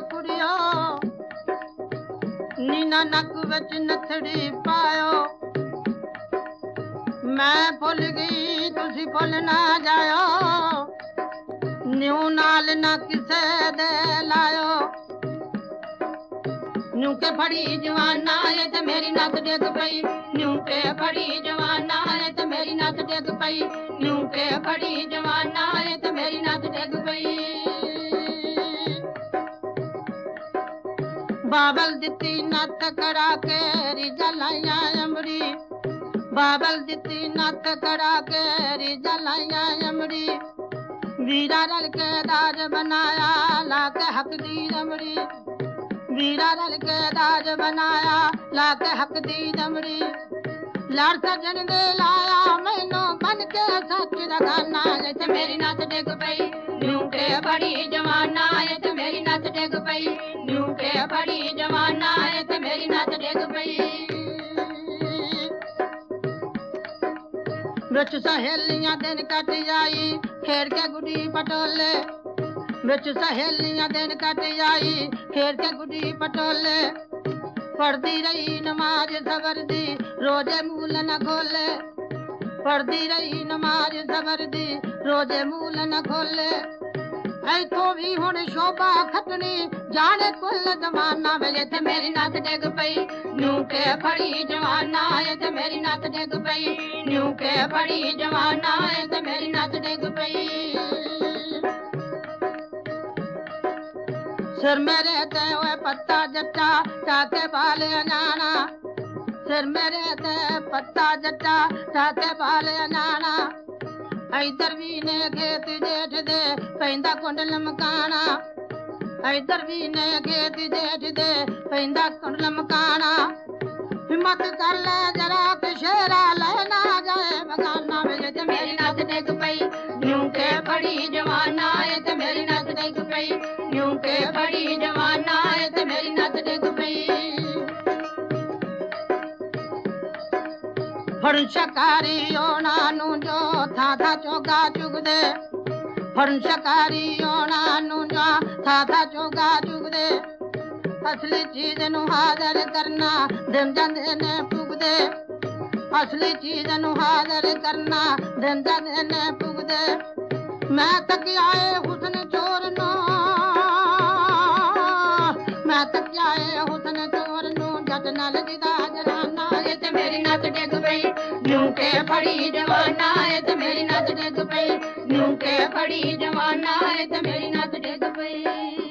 कुड़ियो नीना नक विच नथड़ी पायो मैं भुल गई तुसी भुल ना जायो न्यू नाल ना किसे दे लायो न्यू के फड़ी जवाना है ते मेरी नस डिग पई न्यू के फड़ी जवाना है ते मेरी नस डिग पई न्यू के फड़ी जवाना है ते मेरी नस डिग पई बाबल दिती नथ कड़ा के रिजा लाइया अमड़ी बाबल दिती नथ कड़ा के रिजा लाइया अमड़ी वीरा रल के दाज बनाया लाके हक दी रमड़ी वीरा रल के दाज बनाया लाके हक दी रमड़ी लाड़ सजन दे लाया मैनू बन के सच रखाना ते मेरी नस डिग पई न्यू के बड़ी जवाना है ते मेरी नस डिग पई न्यू के बड़ी जवाना है ते मेरी नस डिग पई विच सहेलियां दिन कट आई खेर के गुडी पटोले विच सहेलियां दिन कट आई खेर के गुडी पटोले पढ़दी रही नमाज सबर दी रोजे मूल न खोले पढ़दी रही नमाज सबर दी रोजे मूल न खोले ऐथों भी हुण शोभा खटनी जाने कुल जमाना वे ते मेरी नस डिग पई न्यू के फड़ी जवाना है ते मेरी नस डिग पई न्यू के फड़ी जवाना है ते मेरी नस डिग पई सिर मेरे ते ओए पत्ता जट्टा चाके बाल अनाना सिर मेरे ते पत्ता जट्टा चाके बाल अनाना इधर भी ने खेत जेठ दे पैंदा कुंडल मकाना इधर भी ने खेत जेठ दे पैंदा कुंडल मकाना हिम्मत कर ले जरा के शेरा लेना जाए मकाना में ते मेरी नस डिग पई न्यू के बड़ी जवाना है ते मेरी नस डिग पई न्यू के बड़ी जवाना है ते मेरी नस डिग पई फड़ शकारी ओना नू जो था चोगा चुग दे फड़ शकारी ओना नू जो था चोगा चुग दे असली चीज नू हाज़र करना दिन जांदे ने पुग दे असली चीज नू हाज़र करना दिन जांदे ने पुग दे मैं तकियाए हुस्न चोर नो मैं तकियाए हुस्न चोर नो जट नाल जिदा जराना है ते मेरी नस डिग पई न्यू के फड़ी जवाना है ते मेरी नस डिग पई न्यू के फड़ी जवाना है ते मेरी नस डिग पई